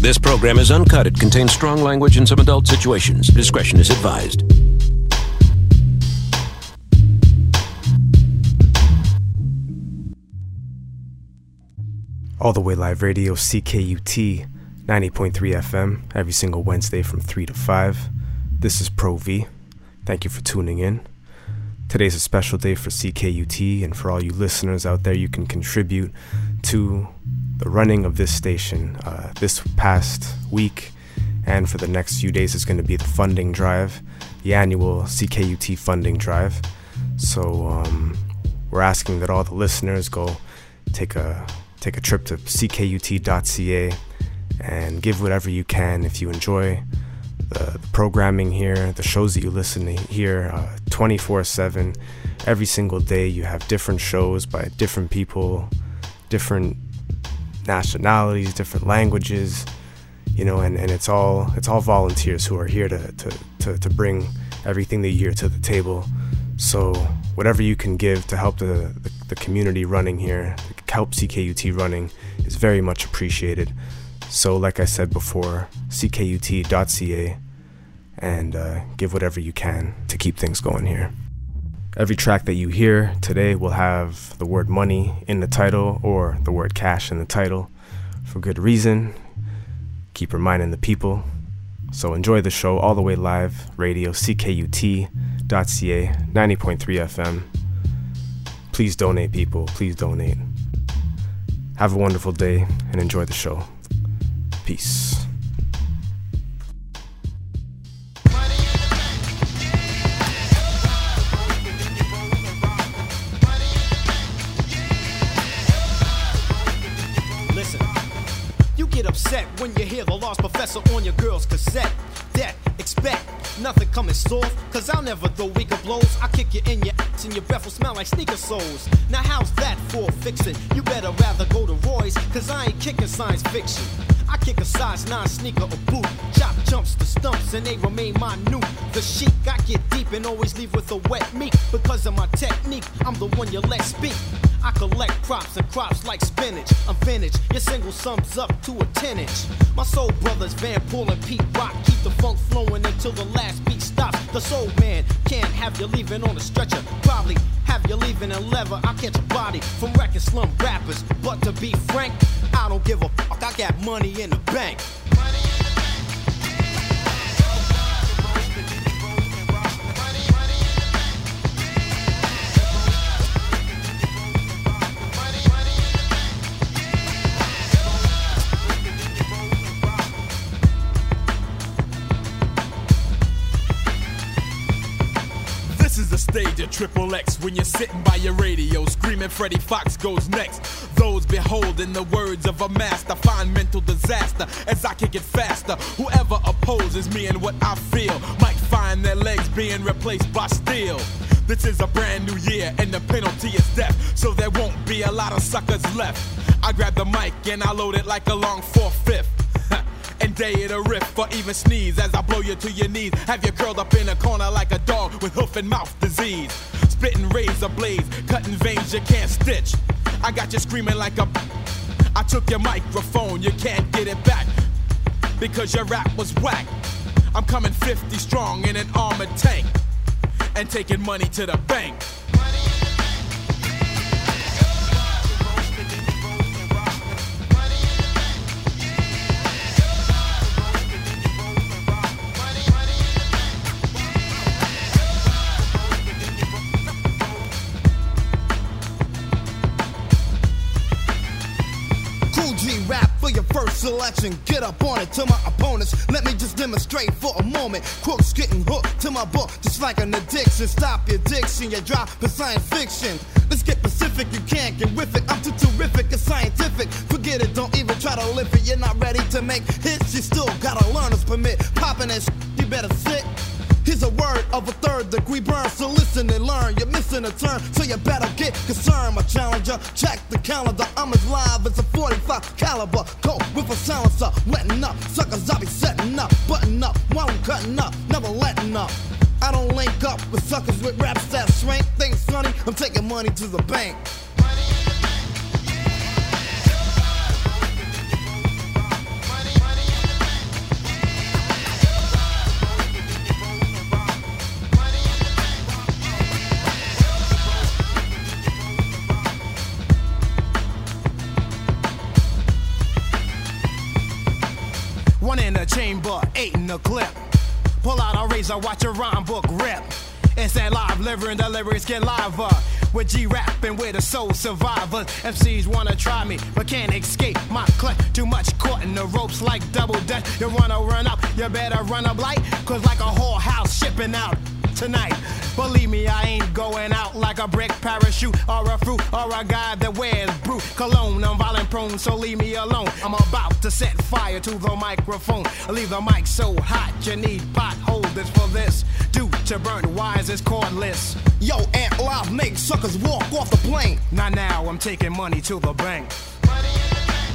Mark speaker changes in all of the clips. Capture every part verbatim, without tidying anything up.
Speaker 1: This program is uncut. It contains strong language and some adult situations. Discretion is advised.
Speaker 2: All the Way Live Radio, C K U T, ninety point three F M, every single Wednesday from three to five. This is Pro V. Thank you for tuning in. Today's a special day for C K U T, and for all you listeners out there, you can contribute to the running of this station. Uh, this past week and for the next few days is going to be the funding drive, the annual C K U T funding drive. So um, we're asking that all the listeners go take a take a trip to c k u t dot c a and give whatever you can. If you enjoy the, the programming here, the shows that you listen to here uh, twenty-four seven, every single day you have different shows by different people, different nationalities, different languages, you know, and, and it's all it's all volunteers who are here to, to, to, to bring everything that you hear to the table. So whatever you can give to help the, the, the community running here, to help C K U T running, is very much appreciated. So like I said before, c k u t dot c a, and uh, give whatever you can to keep things going here. Every track that you hear today will have the word money in the title or the word cash in the title for good reason. Keep reminding the people. So enjoy the show all the way live, radio, c k u t dot c a, ninety point three F M. Please donate, people. Please donate. Have a wonderful day and enjoy the show. Peace.
Speaker 3: Get upset when you hear the lost professor on your girl's cassette. That expect nothing coming soft, cause I'll never throw weaker blows. I kick you in your ass and your breath will smell like sneaker soles. Now how's that for fixing? You better rather go to Roy's, cause I ain't kicking science fiction. I kick a size nine sneaker or boot, chop jumps to stumps and they remain minute. The chic, I get deep and always leave with a wet meat. Because of my technique, I'm the one you let speak. I collect crops and crops like spinach. I'm vintage, your single sums up to a ten inch. My soul brothers Van Pool and Pete Rock keep the funk flowing until the last beat stops. The soul man can't have you leaving on a stretcher. Probably have you leaving in leather. I catch a body from wrecking slum rappers. But to be frank, I don't give a fuck. I got money in the bank.
Speaker 4: Stage at Triple X when you're sitting by your radio screaming Freddie Fox goes next. Those beholding the words of a master find mental disaster as I kick it faster. Whoever opposes me and what I feel might find their legs being replaced by steel. This is a brand new year and the penalty is death, so there won't be a lot of suckers left. I grab the mic and I load it like a long four-fifth. And day it a riff or even sneeze as I blow you to your knees. Have you curled up in a corner like a dog with hoof and mouth disease. Spitting razor blades, cutting veins you can't stitch. I got you screaming like a... I took your microphone, you can't get it back because your rap was whack. I'm coming fifty strong in an armored tank and taking money to the bank.
Speaker 3: First selection, get up on it to my opponents. Let me just demonstrate for a moment. Crooks getting hooked to my book, just like an addiction. Stop your diction, you drop the science fiction. Let's get Pacific, you can't get with it. I'm too terrific, it's scientific. Forget it, don't even try to lift it. You're not ready to make hits, you still got a learner's permit. Popping that shit, you better sit. Here's a word of a third degree burn, so listen and learn. You're missing a turn, so you better get concerned. My challenger, check the calendar. I'm as live as a forty-five caliber. Go with a silencer, wetting up. Suckers I be setting up, button up while I'm cutting up, never letting up. I don't link up with suckers with raps that shrink. Things funny, I'm taking money to the bank. One in the chamber, eight in the clip. Pull out a razor, watch your rhyme book rip. It's that live liver and the lyrics get liver. With G-Rap and with the soul survivors. M Cs wanna try me, but can't escape my clutch. Too much caught in the ropes like double dutch. You wanna run up, you better run up light. Cause like a whorehouse shipping out tonight. Believe me, I ain't going out like a brick parachute or a fruit or a guy that wears brute cologne. I'm violent prone, so leave me alone. I'm about to set fire to the microphone. Leave the mic so hot, you need potholders for this. Due to burn wires is cordless. Yo, Ant Live make suckers walk off the plane. Not now, I'm taking money to the bank. Money in the bank.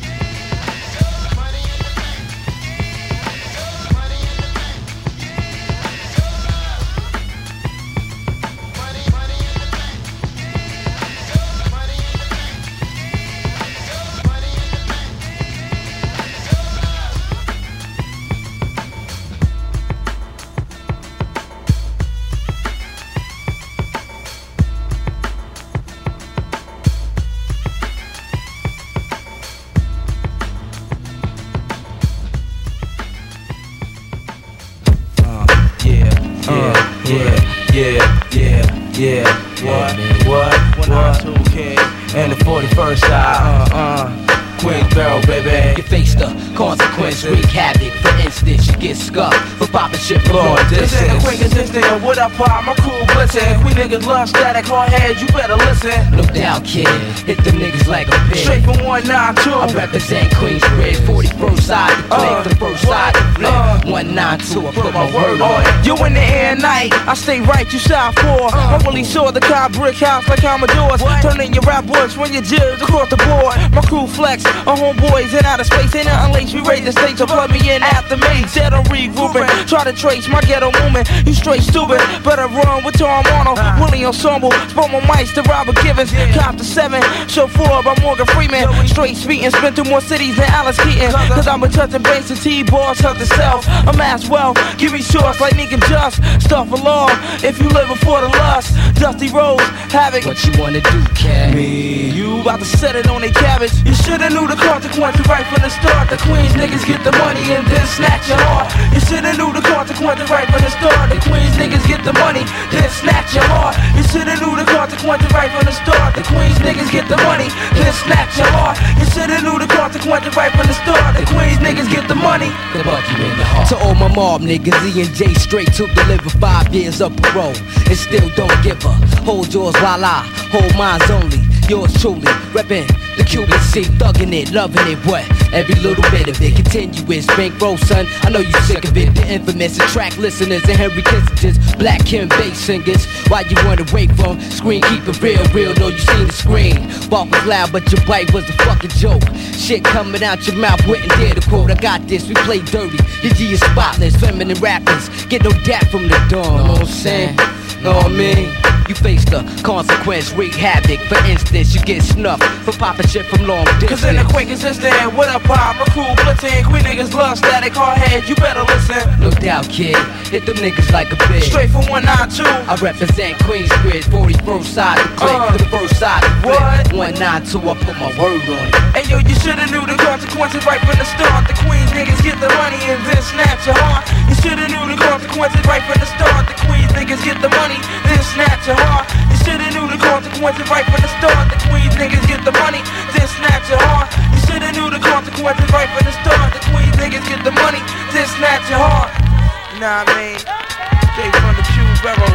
Speaker 5: Yeah, what, what, what, okay. And the forty-first side, uh, uh, Queensboro, baby.
Speaker 6: You face the consequence, wreak havoc. For instance, you get scuffed for popping shit from long
Speaker 5: This ain't a
Speaker 6: distance.
Speaker 5: quick assistant, what I pop, my crew blitzing. We niggas love static, hard heads, you better listen.
Speaker 6: No doubt, kid, hit them niggas like a pig.
Speaker 5: Straight from one nine two.
Speaker 6: I represent Queensbridge, forty-first side to click,
Speaker 5: Uh,
Speaker 6: the first side to flip.
Speaker 5: uh,
Speaker 6: one nine two, I put my word on it.
Speaker 5: You in the air night, I stay right, you side four. I really saw the car brick house like Commodores. Turning your rap works when you jibs across the board. My crew flex, our homeboys in outer space. Ain't nothing late, we raise the stakes, so plug me in after me. Dead on regrouping, try to trace my ghetto movement. You straight stupid, better run with Tom Arnold. Willie Ensemble, spoke my mics to Robert Givens. Cop the seven, show four by Morgan Freeman. Straight speeding, spin through more cities than Alice Keaton. Cause I'm a touching base and T-Boss, help the self. Amass wealth, give me shorts like Nick and Just. Stuff along, if you live before the lust. Dusty Rose, Havoc.
Speaker 6: What you wanna do, cat?
Speaker 5: Me, you about to set it on they cabbage. You shoulda knew the consequences right from the start. The Queens niggas get the money and then snatch your heart. You shoulda knew the consequences right from the start. The Queens niggas get the money, then snatch your heart. You shoulda knew the consequences right from the start. The Queens niggas get the money, then snatch your heart. You shoulda knew the consequences right from the start. The Queens niggas get the money.
Speaker 6: The buck you in the heart. To all my mob niggas, E and J straight to deliver five years of parole. And still don't give her. Hold yours while I hold mine's only. Yours truly, reppin' the Cuban C, thuggin' it, loving it, what? Every little bit of it, continuous, bankroll, son. I know you sick of it. The infamous attract listeners and Henry Kissinger's Black Kim bass singers. Why you wanna wait from screen? Keep it real, real. Know you seen the screen. Bark was loud, but your bite was a fucking joke. Shit coming out your mouth, wouldn't dare to quote. I got this, we play dirty. Your G is spotless, feminine rappers get no dap from the dawn. Know what I'm saying? Know what I mean? You face the consequence, wreak havoc. For instance, you get snuffed for popping shit from long distance.
Speaker 5: Cause in the quick assistant, what up, pop? My crew blitzing, queen niggas love static, hard head, you better listen.
Speaker 6: No doubt, kid, hit them niggas like a bitch.
Speaker 5: Straight from one nine two.
Speaker 6: I represent Queensbridge, forty-first side to click,
Speaker 5: Uh,
Speaker 6: the first side to flip.
Speaker 5: what?
Speaker 6: one nine two, I put my word on it.
Speaker 5: Hey yo, you shoulda knew the consequences right from the start. The Queens niggas get the money and then snatch your heart. You shoulda knew the consequences right from the start. The Queens niggas get the money, then snatch your heart. You shoulda knew the consequences right from the start. The Queens niggas get the money, then snatch your heart. You shoulda knew the consequences right from the start. The Queens niggas get the money, then snatch your heart. Nah, I mean, straight from the Q-Barrel,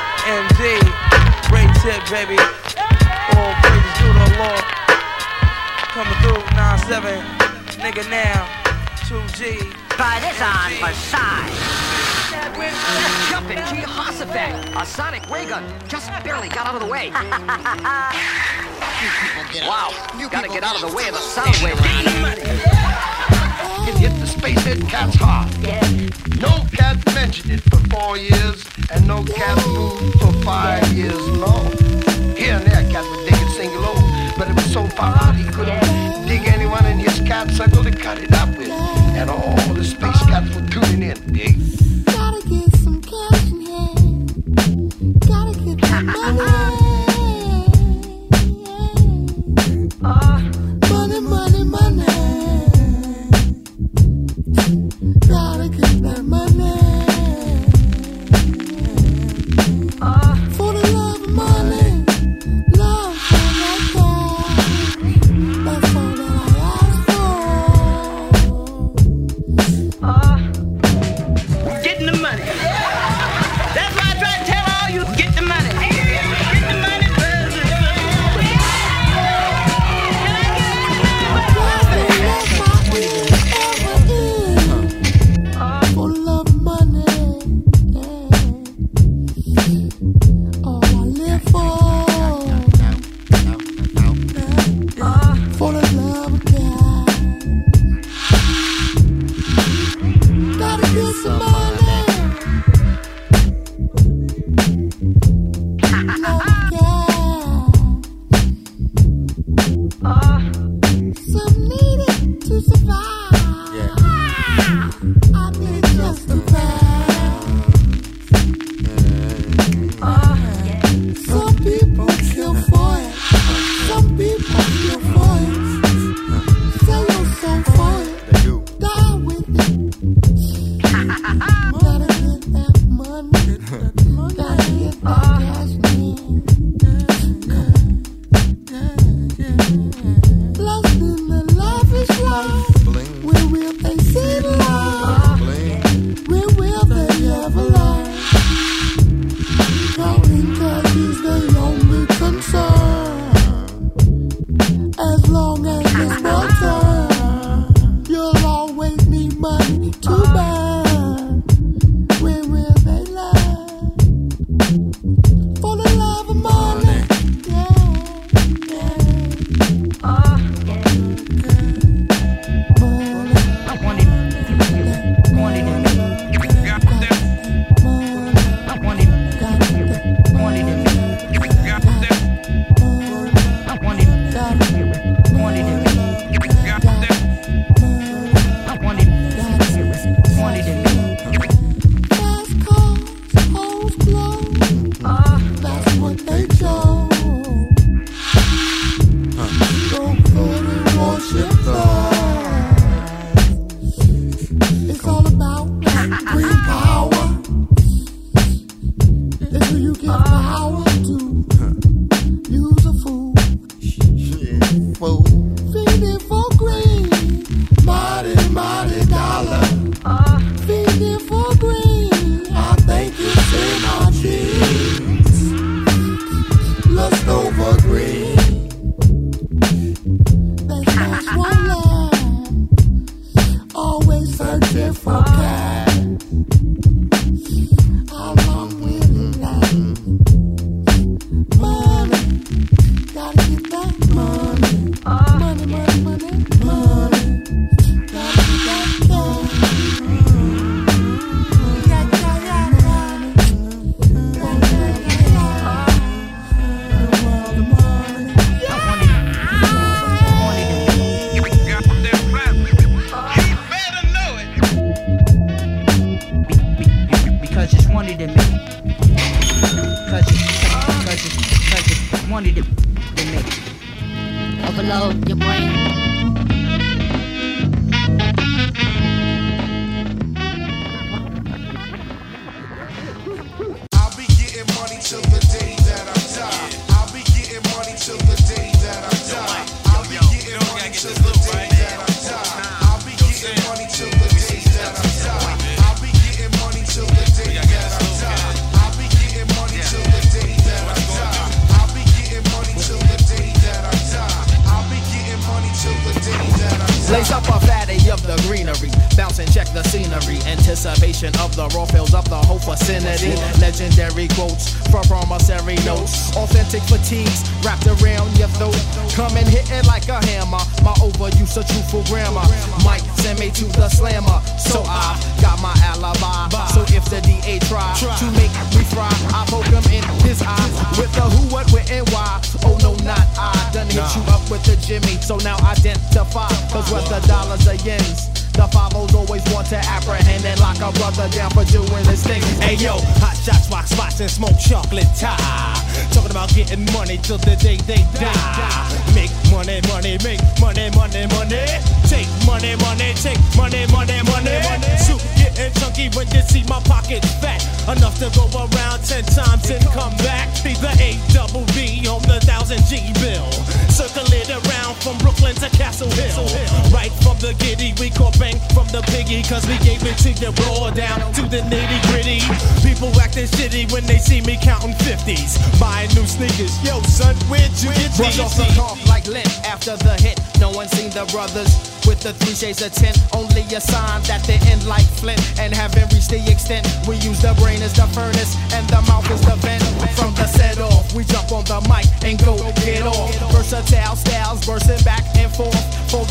Speaker 5: M D, great tip, baby. All praises to the Lord. Coming through nine seven, nigga now, two G.
Speaker 7: Try this on for size. Jump it, Jehoshaphat. A sonic ray gun just barely got out of the way. Wow, you gotta get out of the way of the sound wave.
Speaker 8: It hit the spacehead cat's hard. No cat mentioned it for four years, and no cat moved for five years long. Here and there, cat would dig it single over, but it was so far out he couldn't dig anyone in his cat circle to cut it up with. And all the space cats were tuning in. Dig.
Speaker 9: Gotta get some cash in hand. Gotta get some money. Uh, money, money, money. Some need it to survive.
Speaker 10: Yeah.
Speaker 9: I mean, just the
Speaker 7: Uh, yeah.
Speaker 9: Some people kill for it. Some people kill for it. Sell your soul for it.
Speaker 10: They do.
Speaker 9: Die with it. Gotta get that money. Gotta get that cash, man. Blessed in the lavish life.
Speaker 10: Bling.
Speaker 9: Where will they see the light?
Speaker 10: Bling.
Speaker 9: Where will they ever lie? Counting cash is the only concern. As long as it's my time, you'll always need money to burn. Where will they lie? For the love of money. Yeah, yeah.
Speaker 7: Uh, yeah.
Speaker 9: Money,
Speaker 7: I wanted, wanted it,
Speaker 9: money,
Speaker 7: I wanted, wanted it, I wanted, wanted it, I wanted, wanted it.
Speaker 9: fast cars, hoes clothes.
Speaker 7: Uh,
Speaker 9: That's what they chose. Don't go and worship God. It's all about that green power. It's who you get power to. Use a fool.
Speaker 10: Fool.
Speaker 9: Feeding for green. Mighty, mighty dollar.
Speaker 7: uh,
Speaker 9: Feeding for green. I think it's in my genes. Lust over green. They cash one line. Always searching for cash. How long will it last? Money. Gotta get that money. Money, money, money, money. Gotta get that cash. Yeah, yeah, yeah, money. Gotta get that cash. The world of money.
Speaker 7: I wanted, wanted it. Be, be, be, because it's wanted in me. Cause it's, cause it's, cause it's wanted in me.
Speaker 11: Overload your brain.
Speaker 8: I'll be getting money till the day that I die. I'll be getting money till the day that I die. I'll be getting money till the day that I die. I'll be getting money till the day that I die. I'll be getting money till the day that I die. I'll be getting money till the day that I die. I'll be getting money till the day that I die. I'll be getting money till the day that I die.
Speaker 3: Lace up a fatty of the greenery, bounce and check the scenery. Anticipation of the raw fills up the whole vicinity. Legendary quotes from promissory notes. Authentic fatigues wrapped around your throat. Come and hit it like a hammer. My overuse of truthful grammar might send me to the slammer. So I got my alibi. So if the D A try to make me fry, I poke him in his eye with the who, what, where, and why. Oh no, not I. Done hit you up with the Jimmy. So now identify. Cause whether dollars or yens, the follows always want to apprehend and lock a brother down for doing his thing.
Speaker 12: Hey yo, hot shots, rock spots, and smoke chocolate tie. Talking about getting money till the day they die. Make money, money, make money, money, money. Take money, money, take money, money, money. Soup getting chunky when you see my pocket fat. Enough to go around ten times and come back. Be the A double B on the thousand G bill. Circle it around from Brooklyn to Castle Hill. Right from the giddy, we call bang from the piggy. Cause we gave it to the raw down to the nitty gritty. People acting shitty when they see me counting fifties. Buying new sneakers. Yo son, where'd you get
Speaker 3: Brush
Speaker 12: these?
Speaker 3: off the cough like lint after the hit. No one seen the brothers with the three shades of tint. Only a sign that they end like Flint. And having reached the extent, we use the brain as the furnace and the mouth is the vent. From the set off, we jump on the mic and go get off. Versatile styles bursting back and forth for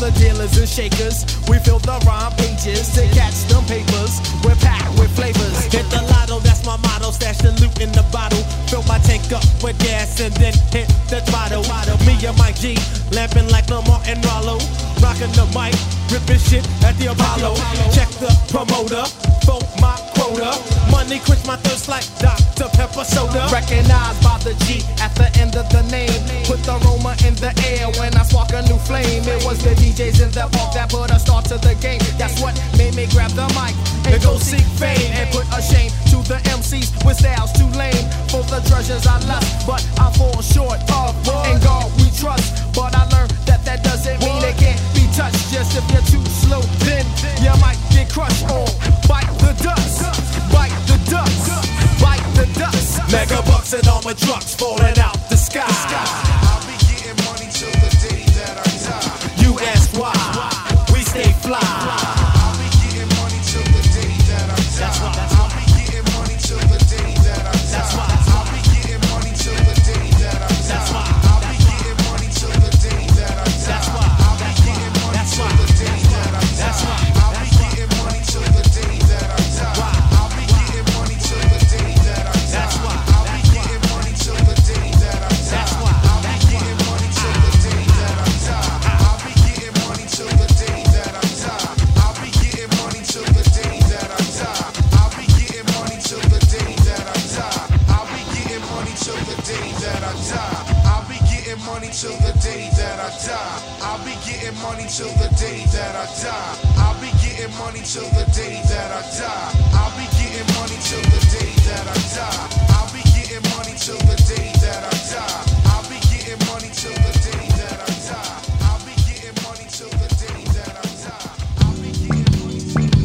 Speaker 12: the dealers and shakers. We fill the rhyme pages to catch them papers. We're packed with flavors. Hit the lotto, that's my motto. Stash the loot in the bottle. Fill my tank up with gas and then hit the throttle. Me and Mike G, lamping like Lamar and Rollo. Rocking the mic, ripping shit at the Apollo. Check the promoter, vote my quota. Money quench my thirst like Doctor Pepper soda. Recognized by the G at the end of the name. Put the aroma in the air when I spark a new flame. It was the D Js in the park that put a start to the game. That's what made me grab the mic and go seek fame. And put a shame to the M Cs with styles too lame. For the treasures I lust, but I fall short of. And God we trust, but I learned that that doesn't mean they can't be touched. Just if you're too slow, then you might get crushed on. Bite the dust, bite the dust, bite the dust. Mega bucks and armored trucks falling out the sky.
Speaker 13: I'll be getting money till the day that I die.
Speaker 12: You ask why, we stay fly.
Speaker 13: I'll be getting money till the day that I die.
Speaker 12: That's why.
Speaker 13: I'll be getting money till the day that I die.
Speaker 12: That's why.
Speaker 13: I'll be getting money till the day that I die.
Speaker 12: That's why.
Speaker 13: I'll be getting money till the day that I die.
Speaker 12: That's why.
Speaker 13: I'll be getting money till the day that I die.
Speaker 12: That's why.
Speaker 13: I'll be getting money till the day that I die. I'll be getting money till the day that I die.
Speaker 12: That's why.
Speaker 13: I'll be getting money till the day that I die.
Speaker 12: That's why.
Speaker 13: I'll be getting money till the day that I die. I'll be getting money till the day that I die. I'll be getting money till the day that I die. I'll be getting money till the day that I die. I'll be getting money till the day that I die. I'll be getting money till the day that I die. I'll be getting money till the day that I die. I'll be getting money till the day that I die. I'll be getting money till the day that I die. I'll be getting money till the day that I die. I'll be getting money till the day that I die. I'll be getting money till the day that I die. I'll be getting money till the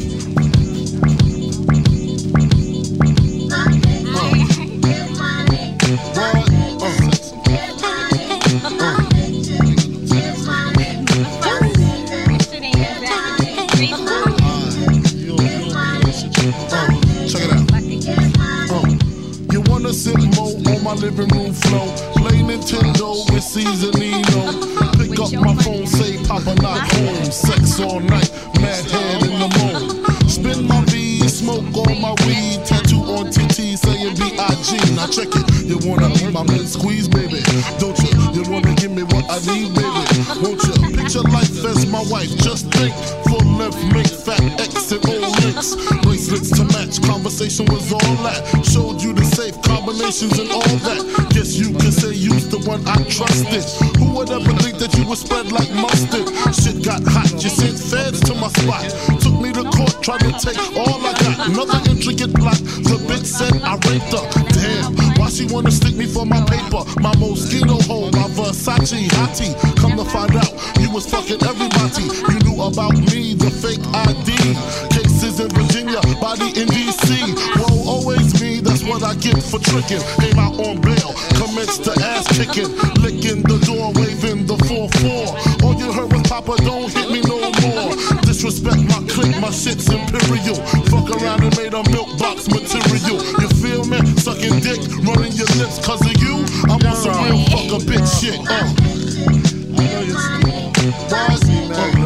Speaker 14: Sit mo on my living room floor. Play Nintendo with Seasonino. Pick up my phone, say Papa not home. Sex all night, mad head in the moon. Spin my V, smoke on my weed. Tattoo on T T saying B I G. Now check it, you wanna be my man squeeze, baby? Don't you? You wanna give me what I need, baby? Won't you? Picture life as my wife, just think. Full length, make fat X and O links. Bracelets to match, conversation was all that. Showed you the safe combinations and all that. Guess you could say you's the one I trusted. Who would ever think that you would spread like mustard? Shit got hot, you sent feds to my spot. Took me to court, tried to take all I got. Another intricate plot, the bitch said I raped her. Damn, why she wanna stick me for my paper? My Moschino hole, my Versace hottie. Come to find out, you was fucking everybody. You knew about me, the fake I D. Cases in Virginia, body in D C. Whoa, always me, that's what I get for tricking. Came out on bail, commenced to ass kicking. Licking the door, waving the four four. All you heard was Papa, don't hit me no more. Disrespect my clique, my shit's imperial. Fuck around and made a milk box material. You feel me? Sucking dick, running your lips cause of you. I'm on some real fuck a bitch shit. Uh. I know you're still bossy, man.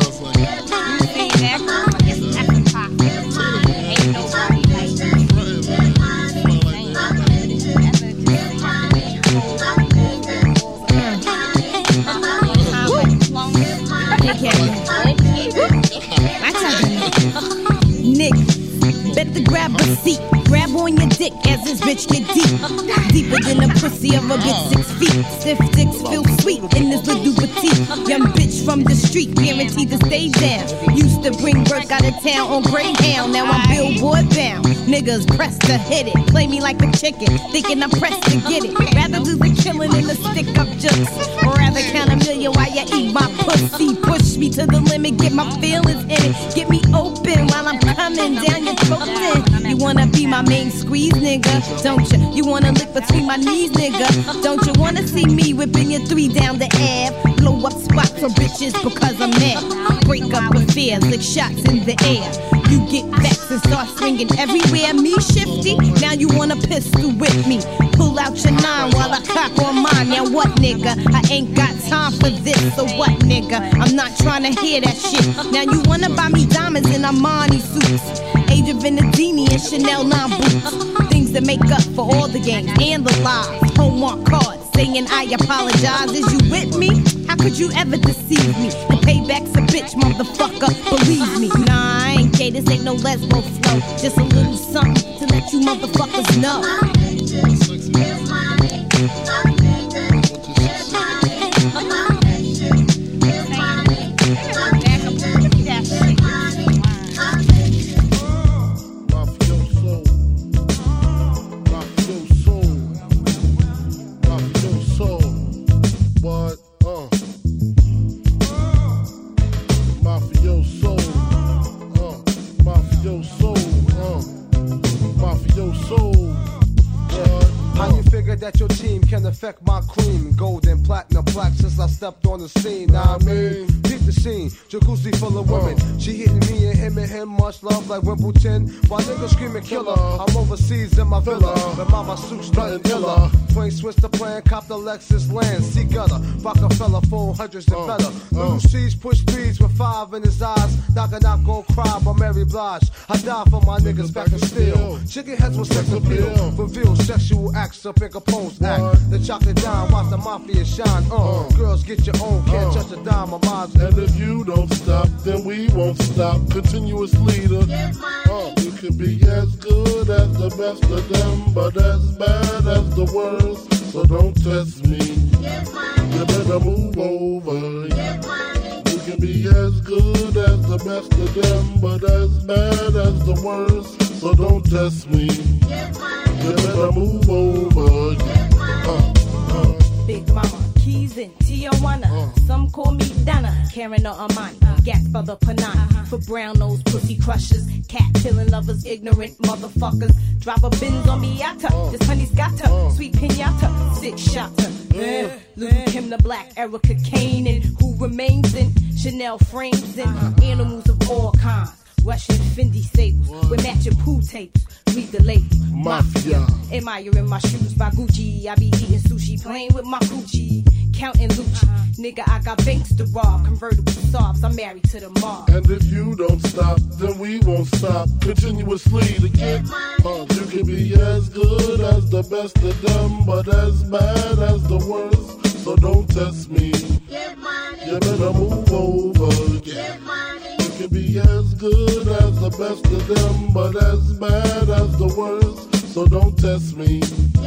Speaker 15: Nick, better grab a seat. Grab on your dick as this bitch get deep. Deeper than the pussy of a bitch six feet. Stiff dicks feel sweet in this little petite. Young bitch from the street, guaranteed to stay down. Used to bring work out of town on Greyhound. Now I'm billboard bound. Niggas pressed to hit it. Play me like a chicken, thinking I'm pressed to get it. Rather do the killing than the stick up jokes. Or rather count a million while you eat my pussy. Push me to the limit, get my feelings in it. Get me open while I'm coming down your throat. You wanna be my main squeeze, nigga, don't you? You wanna lick between my knees, nigga, don't you? Wanna see me whipping your three down the ab? Blow up spots for bitch bitches because I'm mad. Break up affairs, lick shots in the air. You get vexed and start swinging everywhere. Me shifty, now you want a pistol with me. Pull out your nine while I cock on mine. Now what, nigga? I ain't got time for this. So what, nigga? I'm not trying to hear that shit. Now you wanna buy me diamonds and Armani suits, Age of Venedini and Chanel nine boots. Things that make up for all the games and the lies. Hallmark cards saying I apologize. Is you with me? How could you ever deceive me? The payback's a bitch, motherfucker, believe me. Nah, I ain't gay, this ain't no lesbo flow. Just a little something to let you motherfuckers know.
Speaker 16: That your team can affect my cream. Gold and platinum plaque since I stepped on the scene. Now I mean, keep the scene. Jacuzzi full of women. She hitting me and him and him. Much love like Wimbledon. While niggas screaming killer, I'm overseas in my villa. The mama suit starting illa. Twin switch the plan, cop the Lexus land. See gutter, Rockefeller, phone hundreds and better. Little C's push speeds with five in his eyes. Knock a knock gon' cry by Mary Blige. I die for my niggas back in steel. Chicken heads with sex appeal. Reveal sexual acts up in Capone's act. The chocolate dime, watch the mafia shine. Uh, girls get your own, can't touch a dime of mine.
Speaker 14: And if you don't stop, then we won't stop. Continuous leader. Uh, you can be as good as the best of them, but as bad as the worst. So don't test me. You better move over. You can be as good as the best of them, but as bad as the worst. So don't test me. You better move over. Uh, uh.
Speaker 15: Big Mama, keys in Tijuana. Uh. Some call me Donna, Karen or Amani. Uh. Gas for the Panani. Uh-huh. For brown nose pussy crushers. Cat killing lovers, ignorant motherfuckers. Drive a Benz on Miata. Uh. This honey's got her. Uh. Sweet pinata. Six shotter. Uh. Little Kim the Black, Erica Kane. And who remains in Chanel frames and uh-huh. animals of all kinds. Russian Fendi sables with matching pool tapes. Read the label.
Speaker 14: Mafia.
Speaker 15: Admiring my shoes by Gucci. I be eating sushi, playing with my coochie. Counting Lucci. Uh-huh. Nigga, I got banks to rob. Convertible softs, I'm married to the mob.
Speaker 14: And if you don't stop, then we won't stop. Continuously to get uh, you can be as good as the best of them, but as bad as the worst. So don't test me. You better move over. Get money. You can be as good as the best of them, but as bad as the worst. So don't test me.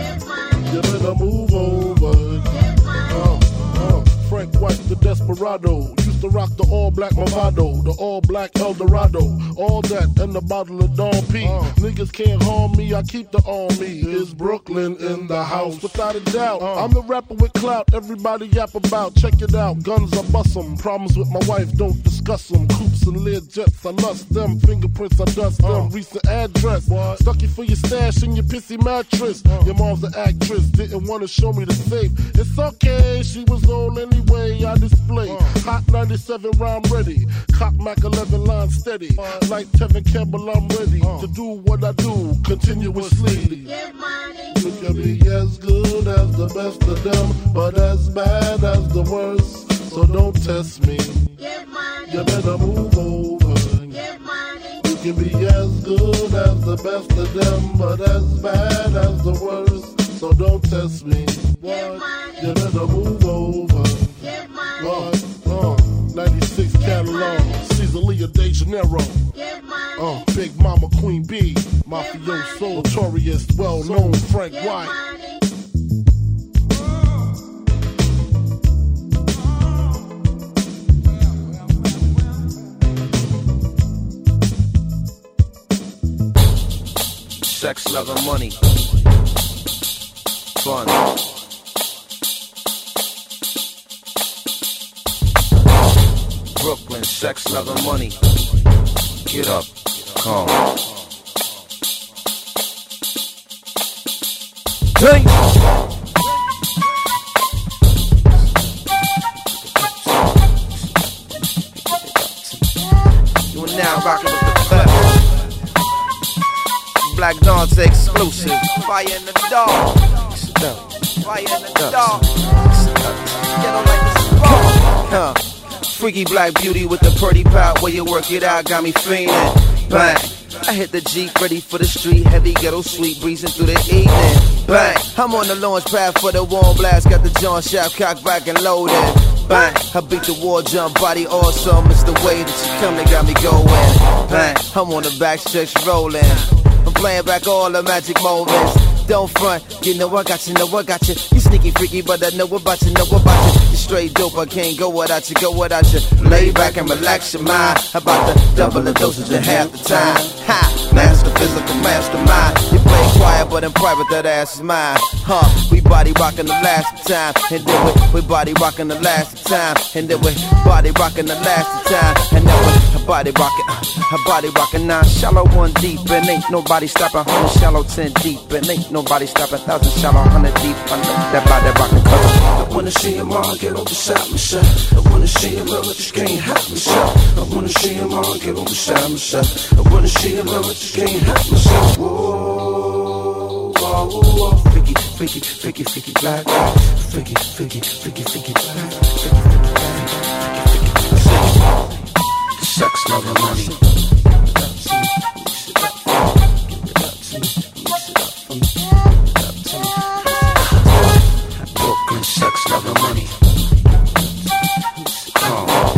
Speaker 14: You better move over. Uh, uh, Frank White, the desperado. Used to rock the all-black Movado, the all-black Eldorado. All that and a bottle of Dom P. Uh, Niggas can't harm me, I keep the army. Is Brooklyn in the house? Without a doubt. Uh, I'm the rapper with clout, everybody yap about. Check it out, guns I bust them. Problems with my wife, don't discuss them. Coops and lead jets, I lust them. Fingerprints, I dust uh, them. Recent address. What? Stuck you for your stash in your pissy mattress. Uh, your mom's an actress, didn't want to show me the safe. It's okay, she was old anyway, I display. Uh, Hot ninety-seven rhyme ready. Cock Mac eleven line steady. Uh, like Tevin Campbell, I'm ready uh, to do what I do continuously.
Speaker 17: Get money.
Speaker 14: You can be as good as the best of them, but as bad as the worst. So don't test me.
Speaker 17: Get money.
Speaker 14: You better move over.
Speaker 17: Get money.
Speaker 14: You can be as good as the best of them, but as bad as the worst. So don't test me.
Speaker 17: Get money.
Speaker 14: You better move over.
Speaker 17: Get money.
Speaker 14: Uh, uh, ninety-six Catalan, Caesarea De Janeiro.
Speaker 17: Get money.
Speaker 14: Uh, Big Mama Queen B, Mafioso, notorious, well-known Frank White.
Speaker 17: Money.
Speaker 1: Sex, love, and money. Fun. Brooklyn, sex, love, and money. Get up, come. Hey.
Speaker 18: now rocking with the best. Black Dante exclusive. Fire in the dark. Fire in the dark. Get on like this ball. Huh. Freaky black beauty with the pretty pout. Where you work it out, got me feeling. Bang. I hit the Jeep, ready for the street. Heavy ghetto sweet, breezing through the evening. Bang. I'm on the launch pad for the warm blast. Got the John Shaft cocked back and loaded. Bang. I beat the war jump, body awesome. It's the way that you come that got me going. Bang. I'm on the back stretch rolling. I'm playing back all the magic moments. Don't front, you know I got you, know I got you. You sneaky freaky, but I know about you, know about you. You straight dope, I can't go without you, go without you. Lay back and relax your mind. About to double the dosage in half the time. Ha, master physical mastermind. You play quiet, but in private that ass is mine. Huh, we body rockin' the last time, and then we, we body rockin' the last time, and then we body rockin' the last time, and then we body rockin', uh, body rockin' nine shallow one deep, and ain't nobody stoppin' hundred shallow ten deep, and ain't nobody stoppin' thousand shallow hundred deep. Under that body rockin' color.
Speaker 19: I wanna see him all get on beside myself. I wanna see him love, I just can't help myself. I wanna see him all get on beside myself. I wanna see him love, I just can't help myself. Whoa, whoa, whoa, freaky, freaky, freaky, freaky black, freaky, freaky, freaky, freaky black, freaky, freaky, freaky, sex, love, and money. Brooklyn, sex, love, and money. Oh,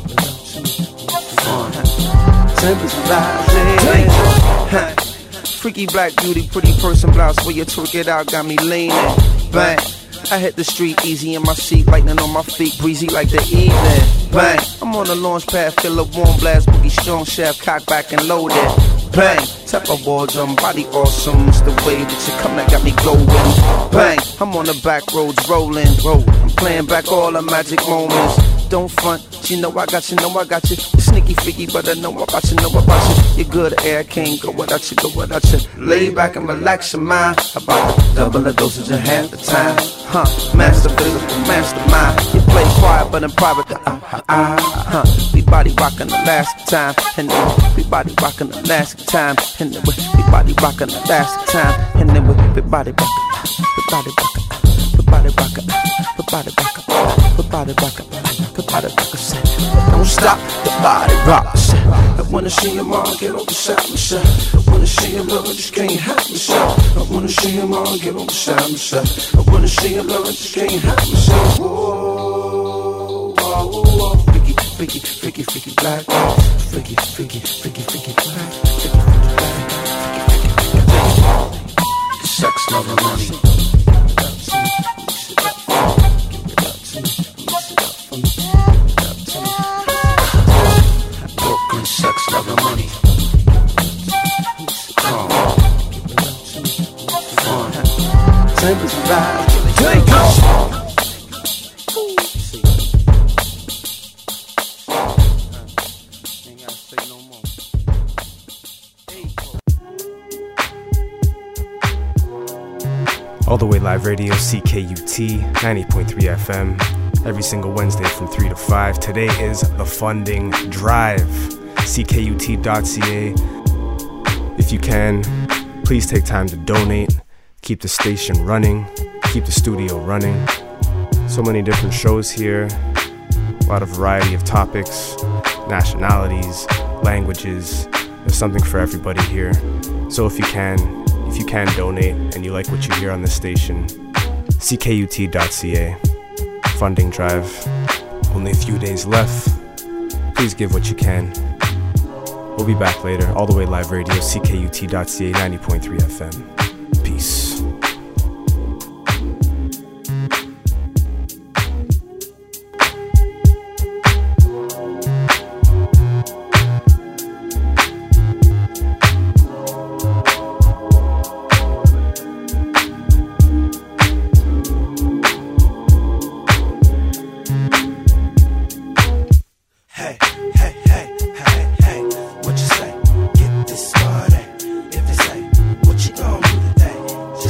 Speaker 19: fun.
Speaker 18: Tempers rising. Huh. Freaky black beauty, pretty person blouse. Where you twerk it out, got me leaning. Bang. I hit the street easy in my seat, lightning on my feet, breezy like the evening. Bang. I'm on the launch pad, feel a warm blast, boogie strong shaft, cock back and loaded. Bang. Tap a wall drum, body awesome. It's the way that you come that got me going. Bang. I'm on the back roads rolling. I'm playing back all the magic moments. Don't front, you know I got you, know I got you. You're sneaky freaky, but I know about you, know about you. You're good air, can't go without you, go without you. Lay back and relax your mind. About to double the dosage in half the time. Huh, master physical, mastermind. You play quiet, but in private, the uh, uh, uh, huh. We body rockin' the last time, and then we body rockin' the last time, and then we, we body rockin' the last time, and then we, we body rockin', we body rockin', we body rockin', we body rockin', we body rockin'. Don't stop the body rocks.
Speaker 19: I wanna see him all get on beside myself. I wanna see him love, I just can't help myself. I wanna see him all get on beside myself. I wanna see him love, I just can't help myself. Whoa, whoa, whoa, freaky, freaky, freaky, freaky black, freaky, freaky, freaky, freaky black, freaky, freaky, freaky, sex, love, and money. Brooklyn, sex, love, and money. Oh, fun.
Speaker 18: Tempers rising. Take off.
Speaker 2: All the way live radio, C K U T, ninety point three F M, every single Wednesday from three to five. Today is the funding drive, C K U T dot C A. If you can, please take time to donate, keep the station running, keep the studio running. So many different shows here, a lot of variety of topics, nationalities, languages. There's something for everybody here. So if you can, If you can donate and you like what you hear on this station, C K U T dot C A, funding drive, only a few days left. Please give what you can. We'll be back later, all the way live radio, C K U T dot C A, ninety point three F M. Peace.
Speaker 19: What you say? Get this started. If they say, what you gon' do today?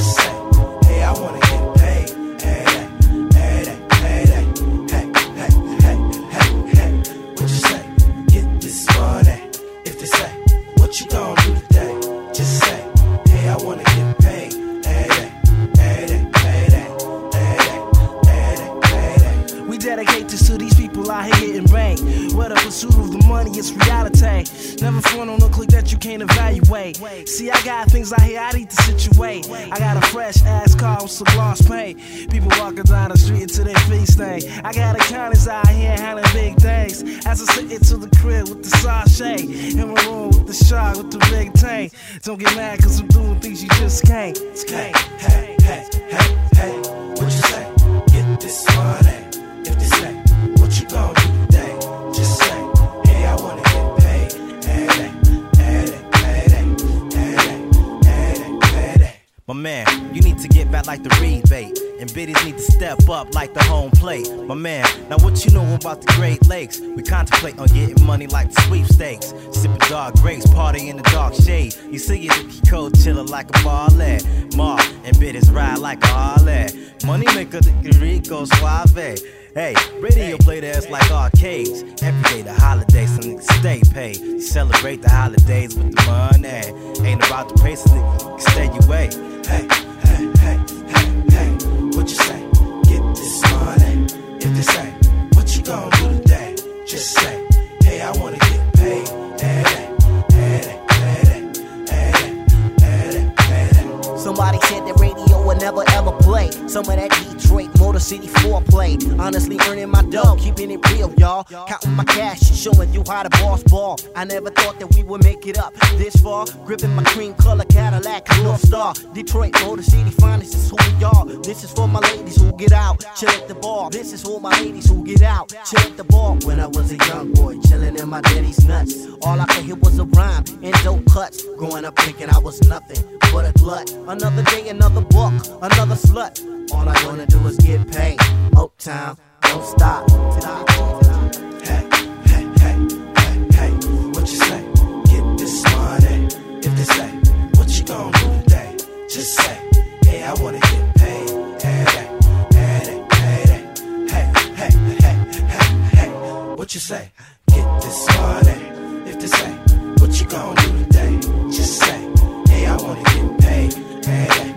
Speaker 20: but a pursuit of the money, it's reality. Never front on a click that you can't evaluate. See, I got things out here I need to situate. I got a fresh ass car with some gloss paint. People walking down the street until their feet stink. I got accountants out here handling big things. As I sit into the crib with the sachet, in my room with the shark with the big tank. Don't get mad cause I'm doing things you just can't.
Speaker 19: Hey, hey, hey, hey, hey, what you say? Get this money. If they say, what you gon' do today? Just say, hey, I wanna get paid. Hey, hey, hey, hey, hey, hey, hey, hey.
Speaker 21: My man, you need to get back like the rebate. And biddies need to step up like the home plate. My man, now what you know about the Great Lakes? We contemplate on getting money like the sweepstakes. Sipping dark grapes, party in the dark shade. You see it if you cold chillin' like a ballet. Mar and biddies ride like a Harley. Money maker, the Rico Suave. Hey, radio play the ass like arcades. Every day the holidays, some niggas stay paid. Celebrate the holidays with the money. Ain't about the pace, niggas stay your way.
Speaker 19: Hey, hey, hey, hey, hey, what you say? Get this money. If they say, what you gon' do today? Just say, hey, I wanna get paid. Hey, hey, hey, hey, hey, hey, hey, hey.
Speaker 22: Somebody said the radio would never ever play some of that Detroit Motor City foreplay. Honestly earning my dough, keeping it real, y'all. Counting my cash and showing you how the boss ball. I never thought that we would make it up this far. Gripping my cream color Cadillac North Star. Detroit Motor City finest is who we are. This is for my ladies who get out, chill at the bar. This is for my ladies who get out, chill at the bar. When I was a young boy, chilling in my daddy's nuts. All I could hear was a rhyme and dope cuts. Growing up thinking I was nothing but a glut. Another day, another buck, another slut. All I wanna do is get paid. Motown, don't stop.
Speaker 19: Hey, hey, hey, hey, hey, what you say? Get this money. If they say, what you gon' do today? Just say, hey, I wanna get paid. Hey, hey, hey, hey, hey, hey, hey, hey, hey, what you say? Get this money. If they say, what you gon' do today? Just say, hey, I wanna get paid. Hey, hey.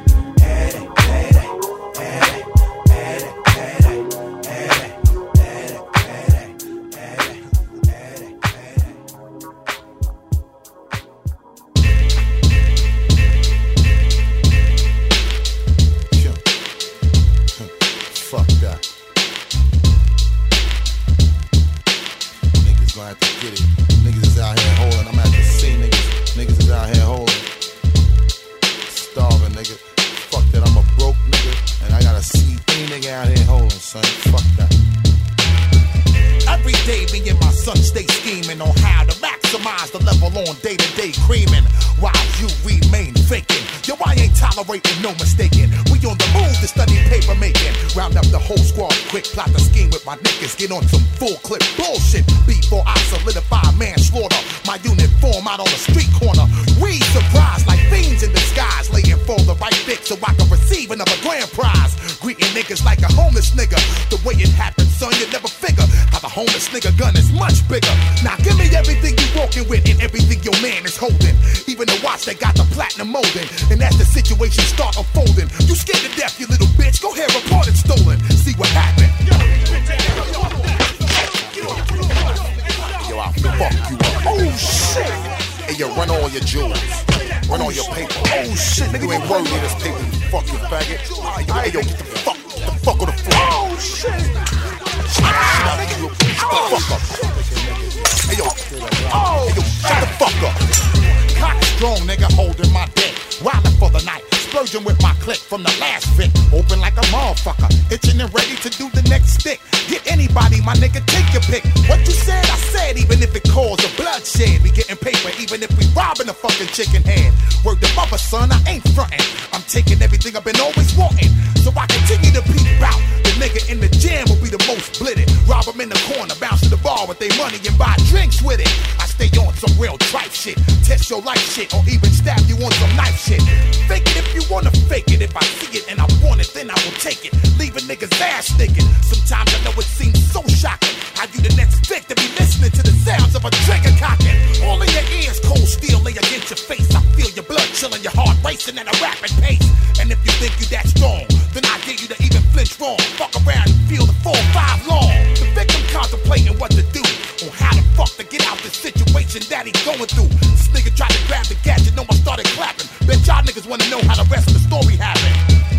Speaker 14: Fuck that. Niggas gonna have to get it. Niggas is out here holding. I'm gonna have to see niggas. Niggas is out here holding. Starving, nigga. Fuck that. I'm a broke nigga. And I gotta see any nigga out here holding, son. Fuck that.
Speaker 23: Every day me and my son stay scheming on how to maximize the level on day-to-day creaming while you remain faking. Yo, I ain't tolerating no mistaking. We on the move to study paper making. Round up the whole squad quick, plot the scheme with my niggas. Get on some full clip bullshit before I solidify manslaughter. My unit form out on the street corner. We surprised like fiends in disguise, laying for the right fix so I can receive another grand prize. Greeting niggas like a homeless nigga. The way it happened, son, you never figure how the homeless nigga gun is much bigger. Now give me everything you walking with and everything your man is holding. Even the watch that got the platinum molding. And as the situation start unfolding, you scared to death, you little bitch. Go ahead, report it stolen. See what happened.
Speaker 14: Yo, I'll fuck you up.
Speaker 23: Oh shit.
Speaker 14: Hey, yo, run all your jewels. Run all your paper. Oh shit, nigga, you ain't worthy of this paper, you fucking faggot. Hey, yo, get the fuck, get the fuck on the floor.
Speaker 23: Oh shit.
Speaker 14: Fuck up. Hey yo, oh, hey yo, shut the fuck up.
Speaker 23: Cock strong nigga holding my dick, wildin' for the night, splurging with my click from the last Vic. Open like a motherfucker, itching and ready to do the next stick. Get anybody, my nigga, take your pick. What you said, I said, even if it cause a bloodshed. We getting paper, even if we robbing a fucking chicken head. Word to mother, son, I ain't frontin'. I'm taking everything I've been always wanting, so I continue to peep out. The nigga in the jam will be the most blitted. Rob him in the corner, bounce to the bar with their money and buy drinks with it. I stay on some real tripe shit, test your life shit, or even stab you on some knife shit. Fake it if you wanna fake it. If I see it and I want it, then I will take it. Leave a nigga's ass thinking. Sometimes I know it seems so shocking how you the next dick to be listening to the sounds of a trigger cocking. All in your ears, cold steel lay against your face. I feel your blood chilling, your heart racing at a rapid pace. And if you think you that strong, then I dare you to even flinch wrong. Fuck around and feel the four five long. The victim contemplating what to do on how to fuck to get out the situation that he going through. This nigga tried to grab the gadget, no one started clapping. Bet y'all niggas wanna know how the rest of the story happened.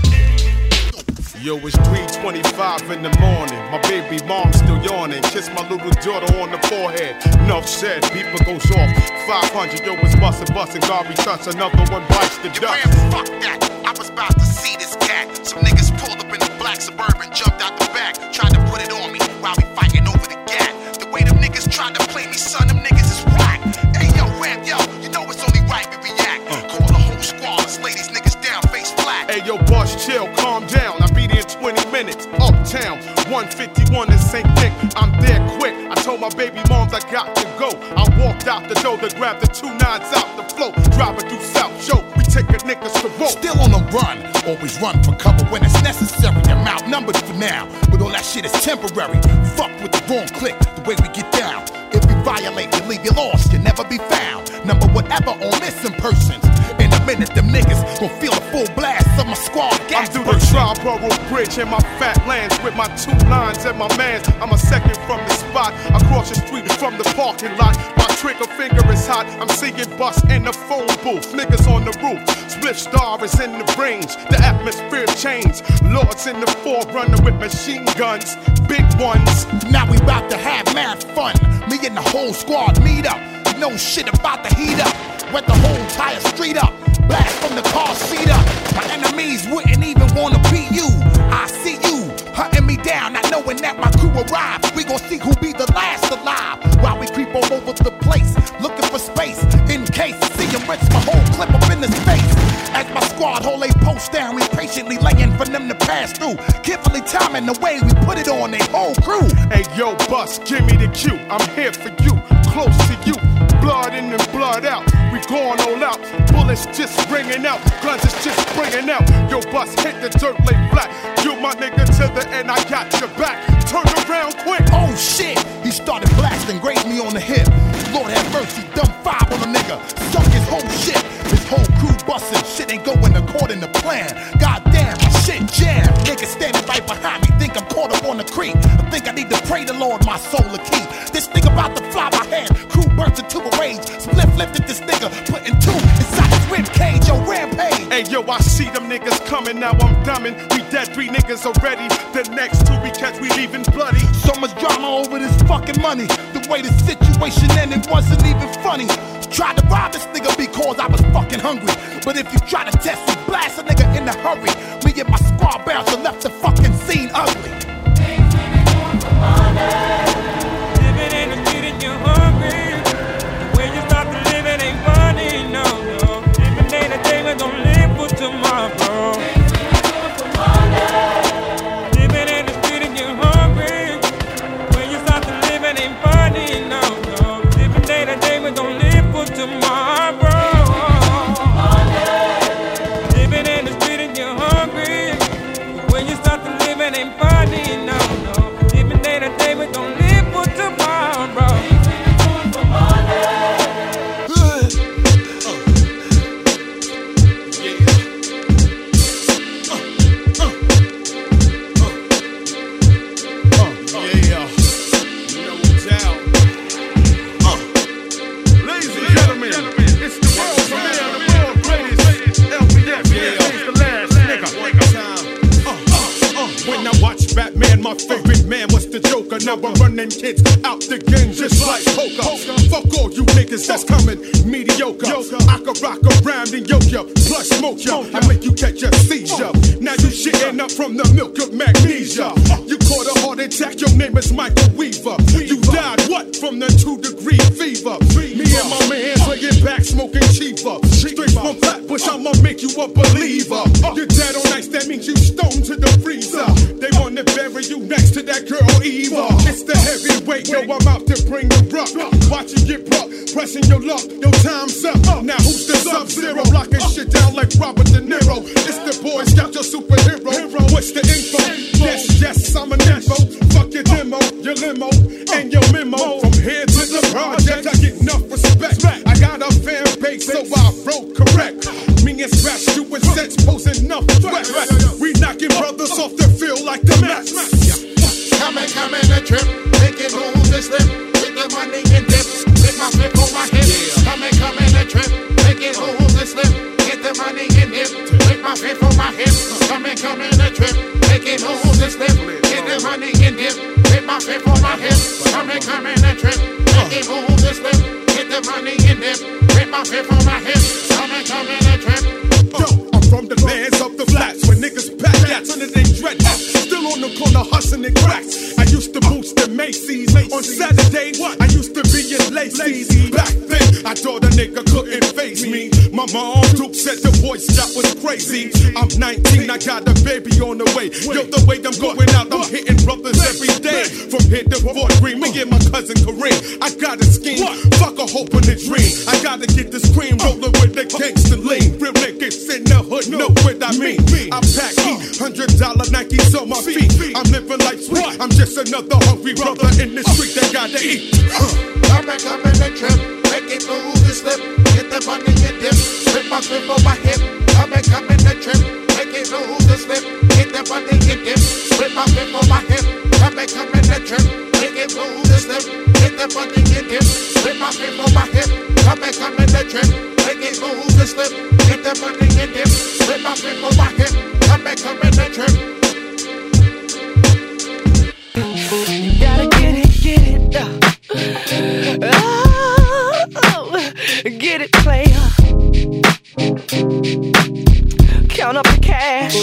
Speaker 4: Yo, it's three twenty-five in the morning. My baby mom still yawning. Kiss my little daughter on the forehead. Enough said, beeper goes off. five hundred, yo, it's bustin', bustin'. God returns, another one bites the dust.
Speaker 23: Man, fuck that. I was about to see this cat. Some niggas pulled up in the black Suburban, jumped out the back, tried to put it on me while we fighting over the gat. The way them niggas tried to play me, son, them niggas is whack. Hey, yo, Ram, yo, you know it's only right we react. Uh. Call the whole squad, let's lay these niggas down, face flat.
Speaker 4: Hey, yo, boss, chill, calm down. I'll be there in twenty minutes. Uptown, one fifty-one in Saint Nick. I'm there quick. I told my baby moms I got to go. I walked out the door to grab the two nines out the flow. Driving through South Show, we take a niggas to roll.
Speaker 23: Still on the run, always run for cover when it's necessary. I'm outnumbered for now, but all that shit is temporary. Fuck with the wrong click, the way we get down. If you violate, you leave you lost, you'll never be found. Number whatever on missing persons. In a minute, them niggas gon' feel the full blast of my squad gas.
Speaker 4: I'm through the Triborough Bridge in my fat lands with my two lines and my mans. I'm a second from the spot, across the street from the parking lot. My trigger finger is hot, I'm seeing bust in the phone booth. Niggas on the roof, split star is in the range. The atmosphere changed, lords in the forerunner with machine guns, big ones.
Speaker 23: Now we about to have mad fun. Me and the whole squad meet up. No shit about to heat up. Wet the whole entire street up. Blast from the car seat up. My enemies wouldn't even wanna beat you. I see you hunting me down, not knowing that my crew arrived. We gon' see who be the last alive. While we creep all over the place, looking for space. In case see him rinse my whole clip up in his face. As my squad hold a post down, we patiently laying for them to pass through. Carefully timing the way we put it on their whole crew.
Speaker 4: Hey yo, bus, give me the cue. I'm here for you, close to you. Blood in and blood out, we going all out. Bullets just ringing out, guns is just bringing out. Yo, bus, hit the dirt, lay flat. You my nigga to the end, I got your back. Turn around quick.
Speaker 23: Oh shit, he started blasting, grazed me on the hip. Lord have mercy, dumb five on a nigga. Sunk his whole shit, his whole crew busting. Shit ain't going according to plan. Goddamn, my shit jammed. Niggas standing right behind me, think I'm caught up on the creek. I think I need to pray the Lord my soul to keep. This nigga about to fly my head. Crew burst into a rage. Split lifted this nigga, putting two inside his rib cage. Yo, rampage.
Speaker 4: Hey yo, I see them niggas coming, now I'm dumbing. We dead, three niggas already. The next two we catch, we leaving bloody.
Speaker 23: So much drama over this fucking money. The way the situation ended wasn't even funny. Tried to rob this nigga because I was fucking hungry. But if you try to test me, blast a nigga in a hurry. Me and my squad bouncer left the fucking scene ugly.
Speaker 5: Living in the street and you're hungry. The way you start to live it ain't funny, no, no. Living day to day, we gon' live for tomorrow. Living in the street and you're hungry. When you start to live it ain't funny, no, no. Living day to day, we gon' live for tomorrow. Living in the street and you're hungry. When you start to live it ain't funny, no, no. Living day to day, we gon' live for tomorrow.
Speaker 4: Batman, my favorite man, what's the Joker? Now I'm running kids out the game just like poker. Fuck all you niggas that's coming mediocre. I can rock around and yoke ya, plus smoke ya. I make you catch a seizure. Now you shitting up from the milk of magnesia. You caught a heart attack, your name is Michael Weaver. You died what? From the two degree fever. Me and my man's laying back smoking cheaper. Straight from Flatbush, I'ma make you a believer. You're dead on ice, that means you stoned to the freezer. They wanna bury you next to that girl Eva. It's the heavyweight, yo, I'm out to bring you rough. Watch you get rough, pressing your luck, your time's up. Now who's the Sub-Zero, locking shit down like Robert De Niro? It's the Boy Scout, your superhero. What's the info? Yes, yes, I'm an info. Fuck your demo, your limo, and your memo. From here to the project, I get enough respect. I got a fan base, so I wrote correct. Me and Scratch doing sets, posing enough threats. We knocking brothers off the field like the Mets.
Speaker 23: Coming, coming a trip, making moves and slip. With the money in dip, come in a trip, make it move this lip, get the money in dip, with my fifth on my hip. Come and come in a trip, make it move this lip, get the money in dip, with my fifth on my hip. Come and come in a trip.
Speaker 4: Yo, I'm from the lands of the flats where niggas pack gats under they dreadlocks. Still on the corner hustling cracks. I used to boost the Macy's on Saturdays. I used to be in Lacey's. Back then, I thought a nigga couldn't face me. My mom Duke said the voice shot was crazy. I'm nineteen, I got a baby on the way. Yo, the way I'm going out, I'm hitting brothers every day. From here to Fort Greene, me and my cousin Kareem. I got a scheme, fuck a hope and a dream. I gotta get this cream rolling with the gangster lean. Real niggas in the hood know what I mean. I pack heat, hundred dollar Nikes on my feet. I'm living life sweet. I'm just another hungry brother in the street that gotta eat.
Speaker 23: Come and come in a trip, make it move this lip, get the money in dip, with my grip on my hip. Come and come in a trip, make it move this lip, get the money in dip, with my grip on my hip. Come and come in a trip, make it move this lip, get the money in dip, with my grip on my hip. Come and come in a trip, make it move this lip, get the money in dip, with my grip on my hip. Come and come in a trip.
Speaker 6: You gotta get it, get it, uh. Oh, get it, player. Count up the cash.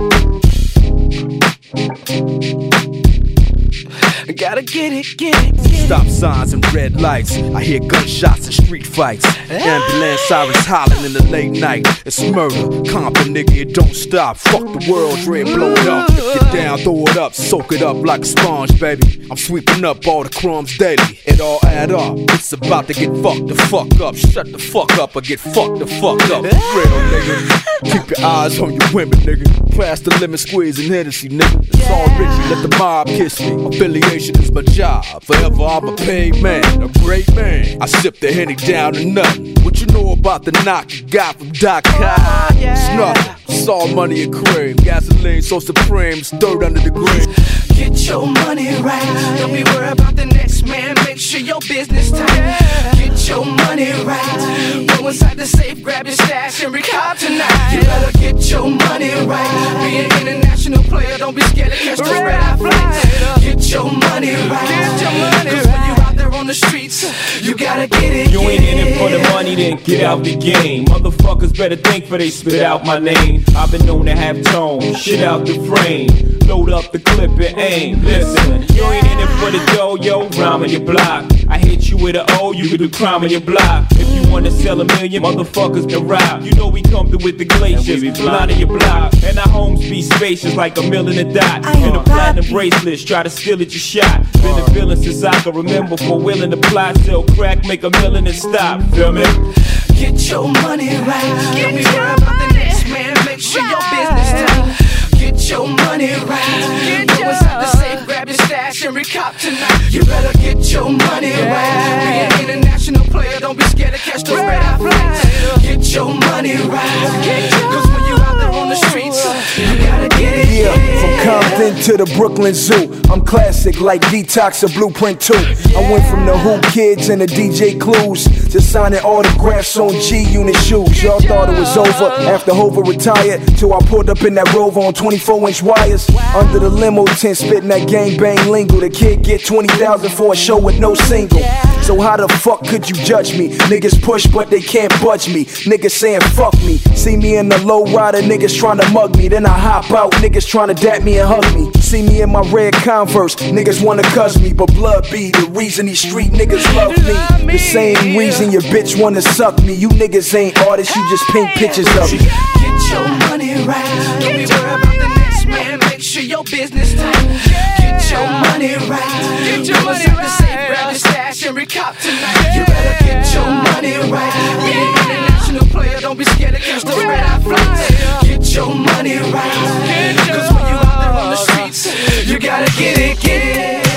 Speaker 6: Gotta get it, get it, get it.
Speaker 9: Stop signs and red lights. I hear gunshots and street fights. Ambulance sirens hollering in the late night. It's murder, comping, nigga, it don't stop. Fuck the world, dread, blow it up. Get down, throw it up, soak it up like a sponge, baby. I'm sweeping up all the crumbs daily. It all add up. It's about to get fucked the fuck up. Shut the fuck up or get fucked the fuck up. Real, nigga. Keep your eyes on your women, nigga. Pass the lemon squeeze and Hennessy, nigga. It's all rich, let the mob kiss me. Affiliation is my job. Forever I'm a paid man, a great man. I sip the Henny down to nothing. What you know about the knock you got from Doc High? It's nothing. It's all money and cream. Gasoline so supreme, it's dirt under the green.
Speaker 6: Get your money right. Don't be worried about the next man. Make sure your business tight. Get your money right. Go inside the safe, grab your stash and recall tonight. You better get your money right. Be an international player. Don't be scared to catch the red eye flights. Get your money right. Get your money right. Cause when you out there on the streets, you gotta get it.
Speaker 10: You ain't in it for the money, then get out the game. Motherfuckers better think for they spit out my name. I've been known to have tone, shit out the frame. Load up the clip and aim. Listen, you ain't in it for the dough, yo, rhyme on your block. I hit you with an O, you can do crime on your block. If you wanna sell a million, motherfuckers can rob. You know we come through with the glaciers, line on your block. And our homes be spacious like a mill in a dot. And the platinum bracelets, try to steal it, you shot. Been a villain since I can remember, for willing to plot, sell crack, make a million and stop. Feel me?
Speaker 6: Get your money right. Don't be worried about the next man. Make sure your business tight. Get your money right. Go inside the safe, grab your stash and recop tonight. You better get your money right. Be an international player, don't be scared to catch those red eye flights. Get your money right. Cause when you out there on the streets, you gotta get it.
Speaker 24: Yeah, from Compton to the Brooklyn Zoo, I'm classic like Detox or Blueprint two. I went from the Who Kids and the D J Clues to signing autographs on G-Unit shoes. Y'all thought it was over after Hova retired, till I pulled up in that Rover on twenty-four inch wires. Under the limo tent, spitting that gangbang lingo. The kid get twenty thousand for a show with no single. So how the fuck could you judge me? Niggas push but they can't budge me. Niggas saying fuck me. See me in the low rider, niggas trying to mug me. Then I hop out, niggas trying to dap me and hug me. See me in my red Converse, niggas wanna cuss me. But blood be the reason these street niggas love me. The same reason your bitch wanna suck me. You niggas ain't artists, you just paint pictures of me.
Speaker 6: Get your money right. Don't be worried about the next man. Make sure your business tight. Get your money right. Get your money right. Safe, grab your stash and recop tonight. You better get your money right. Be an international player. Don't be scared to catch those red eye flights. Get your money right. Cause when you out there on the streets, you gotta get it, get it.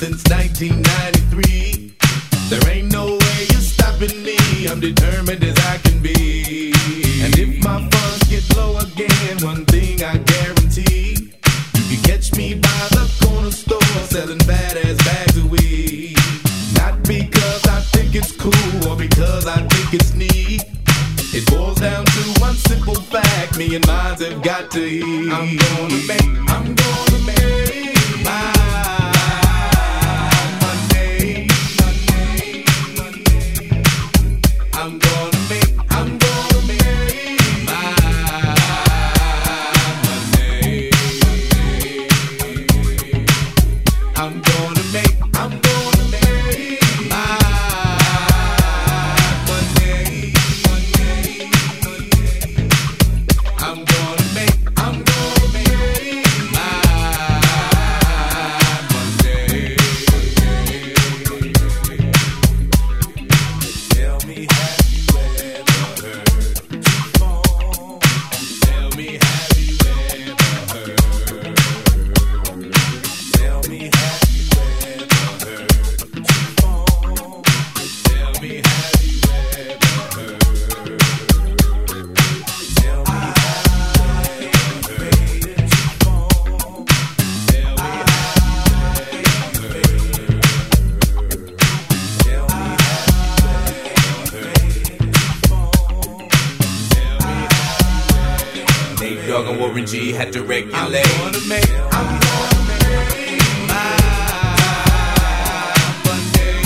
Speaker 3: since nineteen ninety-three. There ain't no way you're stopping me. I'm determined as I can be. And if my funds get low again, one thing I guarantee, you can catch me by the corner store selling badass bags of weed. Not because I think it's cool or because I think it's neat. It boils down to one simple fact: me and mine have got to eat. I'm gonna make, I'm gonna make my Monday, Monday, Monday. I'm gonna make, I'm gonna make my Monday. I'm gonna make, I'm gonna make my Monday. I'm gonna make, I'm gonna make my Monday. Tell me, have you ever heard T-Phone? Tell me, have you ever heard? Tell me, have you ever heard T-Phone? Tell me, have you ever heard? Tell me, Nate Dogg and Warren G had to regulate. I'm gonna make, I'm gonna make my Monday.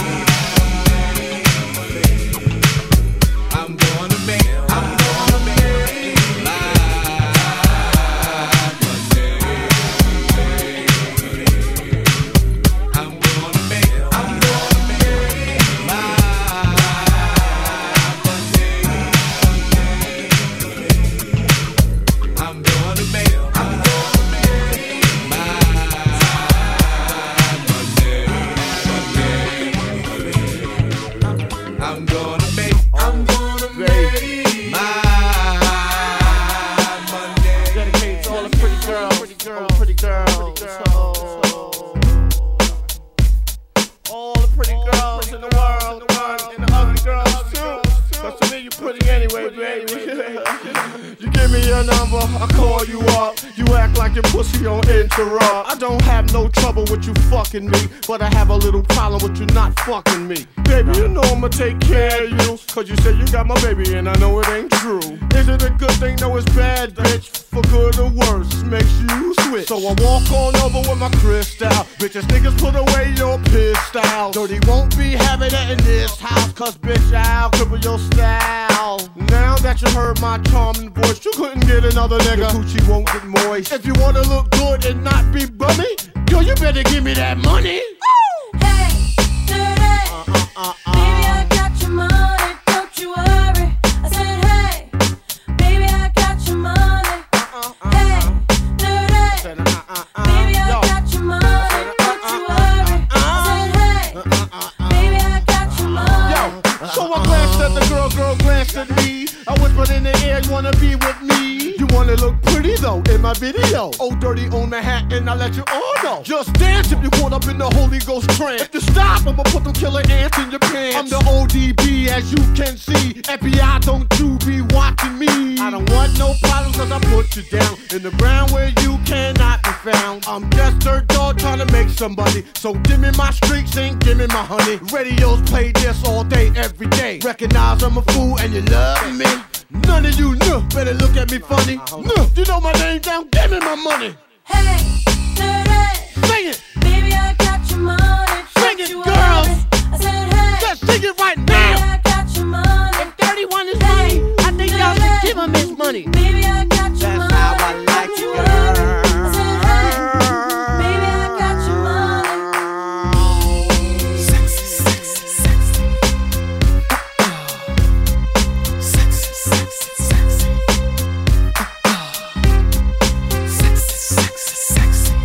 Speaker 3: I'm gonna make, I'm gonna make my Monday. I'm gonna make, I'm gonna make my Monday. I'm gonna make, I'm gonna make my Monday, Monday. I'm gonna make, I'm gonna make my Monday.
Speaker 7: Dedicated to all the pretty girls, pretty girls, pretty girls, all the pretty girls in the world, and the ugly girls too. Cause to me you pretty anyway, baby. You give me your number, I call you up. You act like your pussy on interrupt. I don't have no trouble with you fucking me, but I have a little problem with you not fucking me. Baby, you know I'ma take care of you, cause you say you got my baby and I know it ain't true. Is it a good thing? No, it's bad, bitch. For good or worse, makes you switch. So I walk on over with my crystal. Bitches, niggas, put away your pistol. Dirty won't be having it in this house, cause bitch, I'll cripple your style. Now that you heard my charming voice, you couldn't get another nigga. The coochie won't get moist. If you wanna look good and not be bummy, yo, you better give me that money.
Speaker 17: Hey, dirty. Uh, uh, uh, baby, I got your money, don't you worry. I said, hey, baby, I got your money. Hey, dirty. Baby, I got your money, don't you worry. I said, hey, baby, I got your money.
Speaker 7: Yo, so I glanced at the girl, girl glanced at me. I whispered in the air, you wanna be with me? You wanna look pretty though in my video. Oh, dirty on the hat, and I let you all know. Just dance if you caught up in the Holy Ghost trance. If you stop, I'ma put them killer ants in your pants. I'm the O D B, as you can see. F B I, don't you be watching me. I don't want no problems, cause I put you down in the ground where you cannot be found. I'm just dirt dog trying to make somebody. So give me my streaks and give me my honey. Radios play this all day, every day. Recognize I'm a fool and you love me. None of you know, better look at me funny. No, you know my name down, give me my money.
Speaker 17: Hey, dirty.
Speaker 7: Sing it.
Speaker 17: Baby, I got your money.
Speaker 7: Sing it, girls.
Speaker 17: I said, hey.
Speaker 7: Just sing it right
Speaker 17: Baby,
Speaker 7: now.
Speaker 17: I got your money.
Speaker 7: If thirty-one is money, I think y'all should give him his money.
Speaker 17: Baby, I got your money. That's how I like you, girl. I said, hey. Baby, I got your money.
Speaker 6: Sexy, sexy, sexy. Sexy, sexy, sexy. Sexy, sexy, sexy.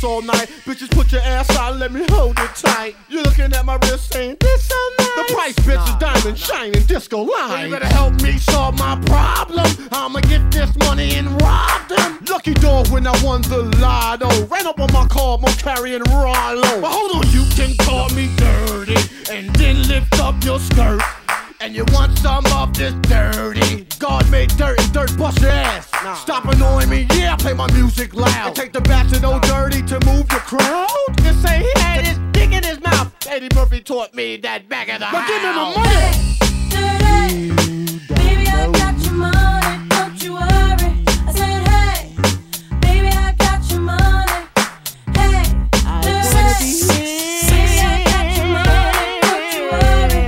Speaker 7: this all night. Bitches, put your ass out and let me hold it tight. You're looking at my wrist saying, this so nice. The price, bitch, is diamond shining disco line. Well, you better help me solve my problem. I'ma get this money and rob them. Lucky dog when I won the lotto. Ran up on my car, I'm carrying Rollo. But hold on, you can call me dirty and then lift up your skirt. And you want some of this dirty? God made dirt and dirt bust your ass. Nah. Stop annoying me, yeah, play my music loud. And take the bastard old dirty to move the crowd. Just say he had his dick in his mouth. Eddie Murphy taught me that back of the house. But give me my money.
Speaker 17: Dirty, baby, I got your money, don't you worry. I said, hey, baby, I got your money. Hey, dirty, baby, I got your money, don't you worry.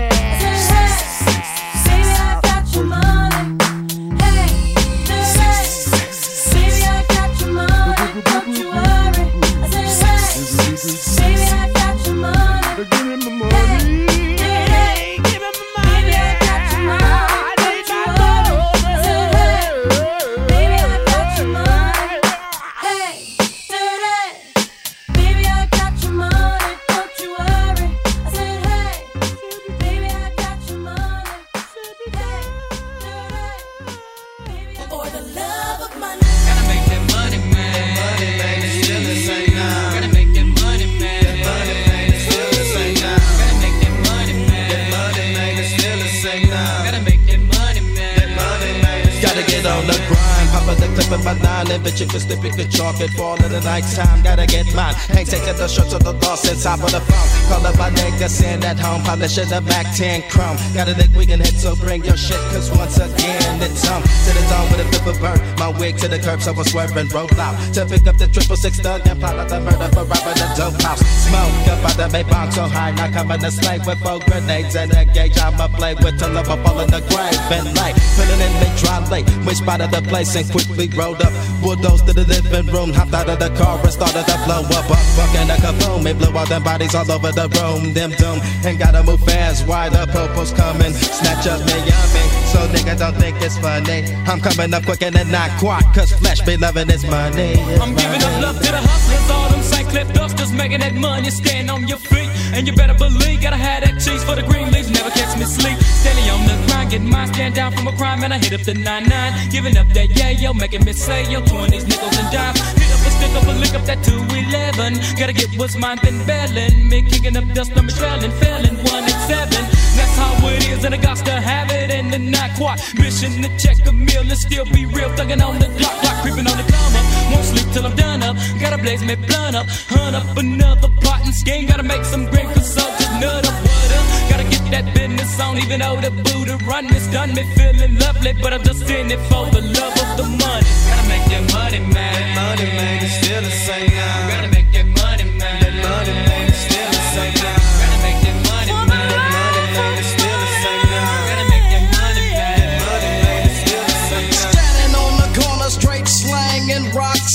Speaker 21: Bitch, if it's the pick a chalk and fall in the night time, gotta get mine. Ain't taking the shirts of the loss since top of the phone. Call up my nigga, send at home, polishing the Mac ten Chrome. Got a dick we can hit, so bring your shit, cause once again it's home. To the zone with a flip of bird, my wig to the curb, so I swerve and roll out. To pick up the triple six thug and plot out the murder for robbing the dope house. Smoke up out the bay bomb so high, not coming to slay with four grenades and a gauge. I'ma play with till I'm up all in the grave and light. Filling in mid dry late, we spotted the place and quickly rolled up. Bulldozed to the living room, hopped out of the car and started to blow up. Up, fucking a kaboom, it blew all them bodies all over the room. Them doom, and gotta move fast, why the popo's coming. Snatch up me, yummy, so nigga don't think it's funny. I'm coming up quick and then not quite, cause flesh be loving his money. It's
Speaker 5: I'm
Speaker 21: money.
Speaker 5: giving up love to the hustlers, all them Saint Cliff dusters, making that money, stand on your feet. And you better believe, gotta have that cheese for the green leaves, never catch me sleep. Steady on the grind, get mine, stand down from a crime, and I hit up the nine nine. Giving up that yeah, yo, making me say, yo, twenties, nickels and dimes. Hit up a stick up a lick up that two eleven. Gotta get what's mine, been bailing. Me kicking up dust, I'm trailing, failing one and seven. That's how it is, and I got to have it, and then not quite. Mission to check a meal and still be real, thugging on the clock, clock creeping on the come up. Won't sleep till I'm done up. Gotta blaze me blunt up, hunt up another pot and scheme. Gotta make some green consultants, nut up, what up. Gotta get that business on, even though the Buddha run this done me feeling lovely, but I'm just in it for the love of the money. Gotta make that money, man. That money, man, it's still the same now. Gotta make that money, man. That money, man, it's still the same now. Gotta make that money, man. That money, man, it's still the same now. Gotta make that money, man. That money, man, it's still the same now.
Speaker 20: Standing on the corner, straight slanging rocks.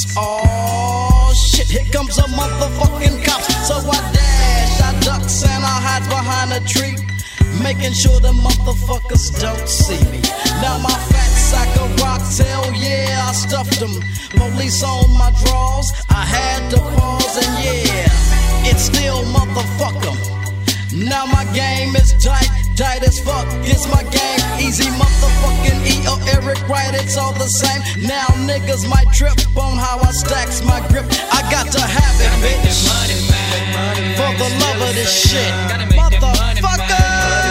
Speaker 20: Oh shit, here comes a motherfucking cops. So I dash, I ducks and I hide behind a tree, making sure the motherfuckers don't see me. Now my fat sack of rocks, hell yeah, I stuffed them. Police on my drawers, I had to pause and yeah, it's still motherfuck 'em. Now my game is tight, tight as fuck. It's my game, easy motherfucking E or Eric Wright, it's all the same. Now niggas might trip on how I stacks my grip. I got to have it, bitch. For the love of this shit, motherfucker.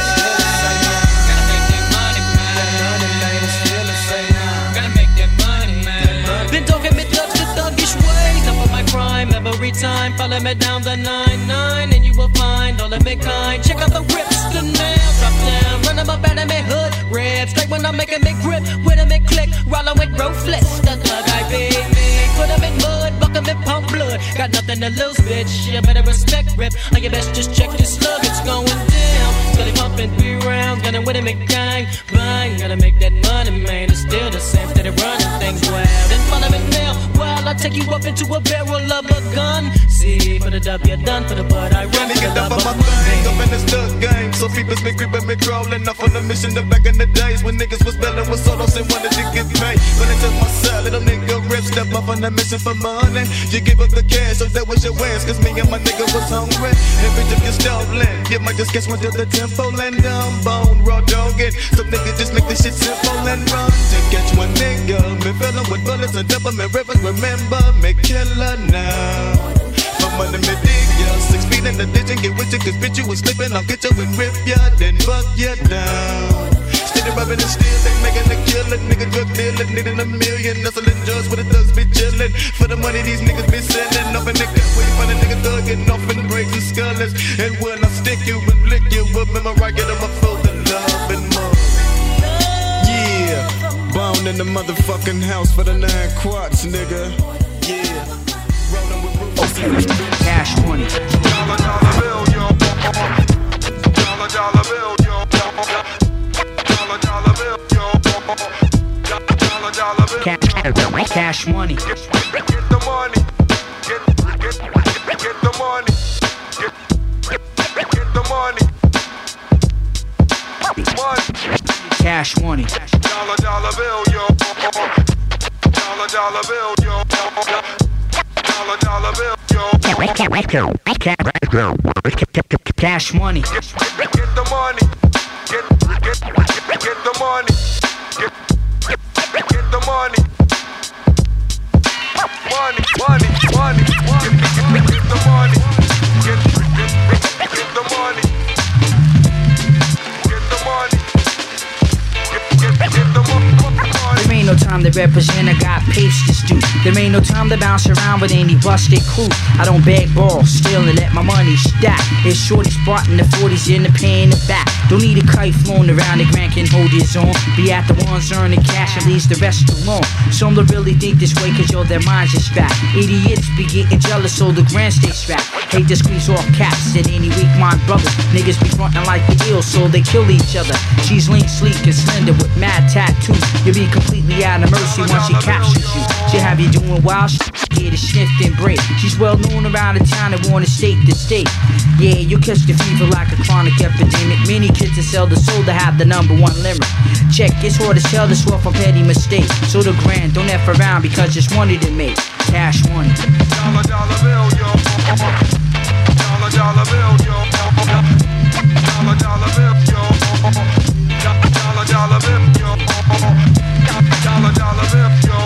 Speaker 5: Been talking me touch the thuggish ways. Up on my crime every time. Follow me down the nine nine and you will find all of me kind. Check out the rips, the nails drop down. Run them up out of me hood. Red straight when I'm making me grip. When I'm in click, rollin' with ruthless. The thug I be me. Put them in mud, buck them in pump blood. Got nothing to lose, bitch. You better respect rip. Or you best just check this slug. It's going down. Steady pumping three rounds. Got it with a gang. Bang. Gotta make that money, man. It's still the same. Steady running things wild. And follow me now while I take you up into a barrel of a gun. See, for the W done, for the bud I run.
Speaker 8: Get up on my thing, up in this thug game. So people's been creeping, me crawling off on the mission. The back in the days when niggas was belling with solos and wanted to get paid. But I took my salad, them nigga rips step up on the mission for money. You give up the cash, so that was your ass. Cause me and my nigga was hungry. Every time you stolen, you might just catch one to the temple and dumb bone, raw dogging. Some niggas just make this shit simple and run to catch one nigga. Me fill him with bullets and double me rivers. Remember me killer now. From under me dig ya, six feet in the ditch and get with you. Cause bitch you was sleeping, I'll get you and rip ya, then buck ya down. Steady robbing and stealing, making a killing. Nigga drug dealing, needing a million. Hustling drugs where the thugs be chilling. For the money these niggas be selling. Up in the cut where you find a nigga thugging off and breaking skulls. And when I stick you and lick you, remember I get on my foot and love and more. Yeah, bound in the motherfucking house for the nine quads, nigga. Yeah, rolling with Rufus.
Speaker 11: Cash money.
Speaker 8: Dollar, dollar bill, yo. Dollar, dollar bill, yo. Dollar, dollar bill, yo. Dollar, dollar bill.
Speaker 11: Cash, cash money.
Speaker 8: Get, get the money. Get, get, get the money. Get, get, get the money. Money.
Speaker 11: Cash money.
Speaker 8: Dollar, dollar bill, yo. Dollar, dollar bill, yo. Dollar, dollar bill, yo.
Speaker 11: Cash money.
Speaker 8: Get, get, get the money. Get, get, get, get the money. Get, get, get the money. Money, money, money, money. Get, get the money. Get, get, get the money. Get the money. Get, get, get the money.
Speaker 11: There ain't no time to represent, I got pages to do. There ain't no time to bounce around with any busted crew. I don't beg balls, steal and let my money stack. It's shorty spotting the forties in the pay in the back. Don't need a kite flown around, the grand can hold his own. Be at the ones earning cash and leaves the rest alone. Some don't really think this way cause yo, their minds is fat. Idiots be getting jealous so the grand stay strapped. Hate to squeeze off caps and any weak mind brothers. Niggas be frontin' like the ill so they kill each other. She's lean, sleek and slender with mad tattoos. You be completely out of mercy once she captures you. She have you doing wild shit, yeah, to sniff and break. She's well known around the town and wanna state to state. Yeah, you catch the fever like a chronic epidemic. Many kids that sell the soul to have the number one limit. Check, it's hard to tell this world from petty mistakes. So the grand, don't F around because it's money to make. Cash money.
Speaker 8: Dollar, dollar bill, yo. Dollar, dollar bill, yo. Dollar, dollar bill, yo. Dollar, dollar bill, yo. Dollar, dollar bill, yo.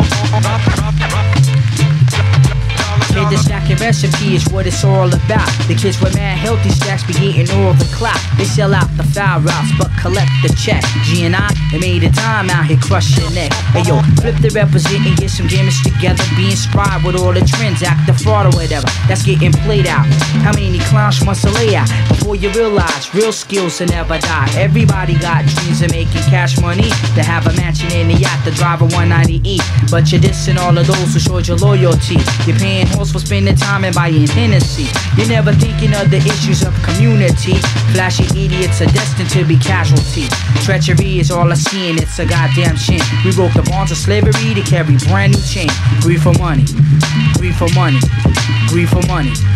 Speaker 11: Hey, the stacking recipe is what it's all about. The kids with mad healthy stacks be getting all the clout. They sell out the foul routes but collect the check. G and I, they made a time out here crushing neck. Hey yo, flip the represent and get some gimmicks together. Be inspired with all the trends, act the fraud or whatever. That's getting played out. How many clowns must lay out before you realize real skills will never die? Everybody got dreams of making cash money. To have a mansion in the yacht, to drive a one ninety E. But you're dissing all of those who showed your loyalty. You're paying for spending time and buying Hennessy. You're never thinking of the issues of community. Flashy idiots are destined to be casualties. Treachery is all I see and it's a goddamn shame. We broke the bonds of slavery to carry brand new chain. Greed for money, greed for money, greed for money.